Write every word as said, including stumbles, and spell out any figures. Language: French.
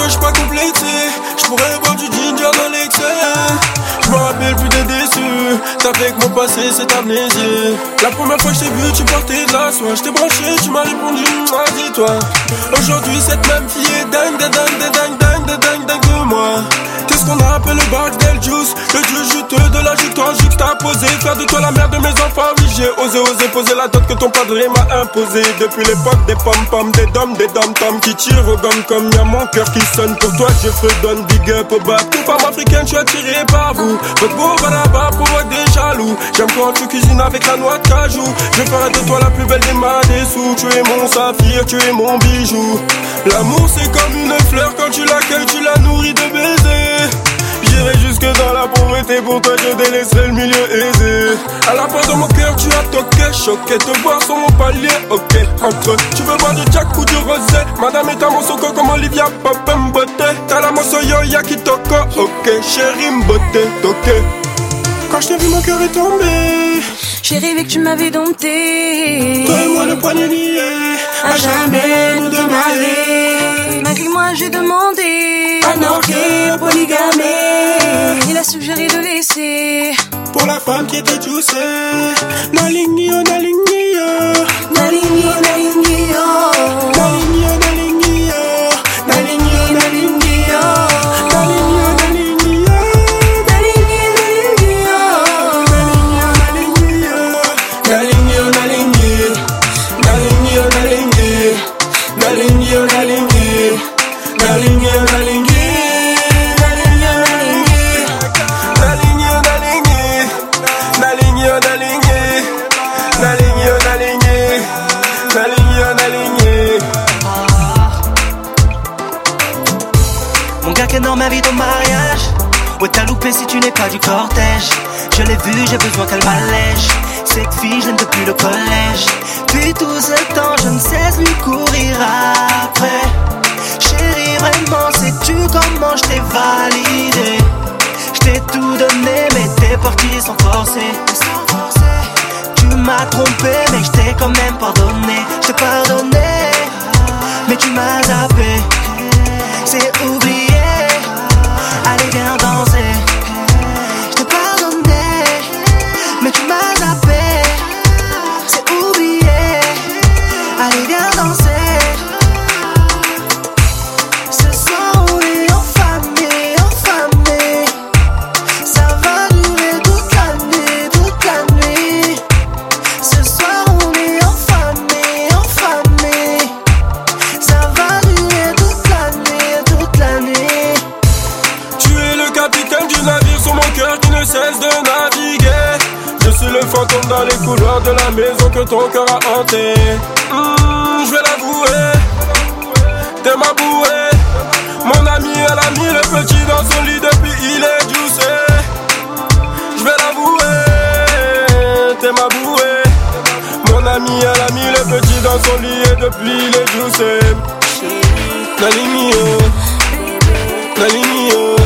j'suis pas complexé. J'pourrais boire du ginger dans l'excès. J'me rappelle plus des déçus. T'as fait que mon passé c'est amnésie. La première fois que j't'ai vu tu portais de la soie. J't'ai branché, tu m'as répondu, ah dis-toi. Aujourd'hui cette même fille est dingue, dingue, dingue, dingue, dingue, dingue, dingue, dingue de moi. Qu'est-ce qu'on appelle le bar del juice? Le juice juteux de la jutoire juxtaposé. Faire de toi la mère de mes enfants. Oui j'ai osé, osé poser la dot que ton padre m'a imposé. Depuis l'époque des pom-pom, des dom, des dom-tom qui tirent au gomme comme y'a mon cœur qui sonne. Pour toi je fredonne, big up au bas. Toute femme africaine, je suis attiré par vous. Votre beau balaba provoque des jaloux. J'aime quand tu cuisines avec la noix de cajou. Je ferai de toi la plus belle des mains des sous. Tu es mon saphir, tu es mon bijou. L'amour c'est comme une fleur, quand tu l'accueilles tu la nourris de baisers. J'irai jusque dans la pauvreté, pour toi je délaisserai le milieu aisé. À la porte de mon cœur tu as toqué, choqué. Te voir sur mon palier, ok. Entre, tu veux boire du jack ou du rosé? Madame est à mon soco comme Olivia Pop Mbote. T'as la mosoyo yaki toko, ok. Chérie Mbote, toqué. Quand je t'ai vu mon cœur est tombé. J'ai rêvé que tu m'avais dompté. Toi et moi le poignet lié, à jamais nous démarrer. Malgré moi j'ai demandé anarchie, polygamie. Il a suggéré de laisser pour la femme qui était douce. Nalingi oh nalingi oh, nalingi oh nalingi oh, nalingi oh nalingi oh, nalingi oh nalingi oh, nalingi oh nalingi oh, nalingi nalingi oh, nalingi oh nalingi, nalingi oh nalingi, nalingi oh nalingi, nalingi oh nalingi. Mon gars qui m'invite au mariage. Ouais t'as loupé si tu n'es pas du cortège. Je l'ai vu, j'ai besoin qu'elle m'allège. Cette fille je l'aime depuis le collège. Puis tout ce temps je ne cesse lui courir après. Chérie vraiment sais-tu comment je t'ai validé? Je t'ai tout donné mais tes parties sont forcées. Tu m'as trompé mais je t'ai quand même pardonné. Je t'ai pardonné mais tu m'as zappé. C'est oublié. Allez viens danser. Je t'ai pardonné mais tu m'as zappé. C'est oublié. Allez viens danser. Ce soir on est en famille, en famille. Ça va durer toute la nuit, toute la nuit. Ce soir on est en famille, en famille. Ça va durer toute la nuit, toute la nuit. Tu es le capitaine du navire sur mon cœur qui ne cesse de naviguer. Je suis le fantôme dans les couloirs de la maison que ton cœur a hanté. Mmh, je vais l'avouer, t'es ma bouée. Mon ami, elle a mis le petit dans son lit depuis il est juicé. Je vais l'avouer, t'es ma bouée. Mon ami, elle a mis le petit dans son lit et depuis il est juicé. Nalingi oh, nalingi oh.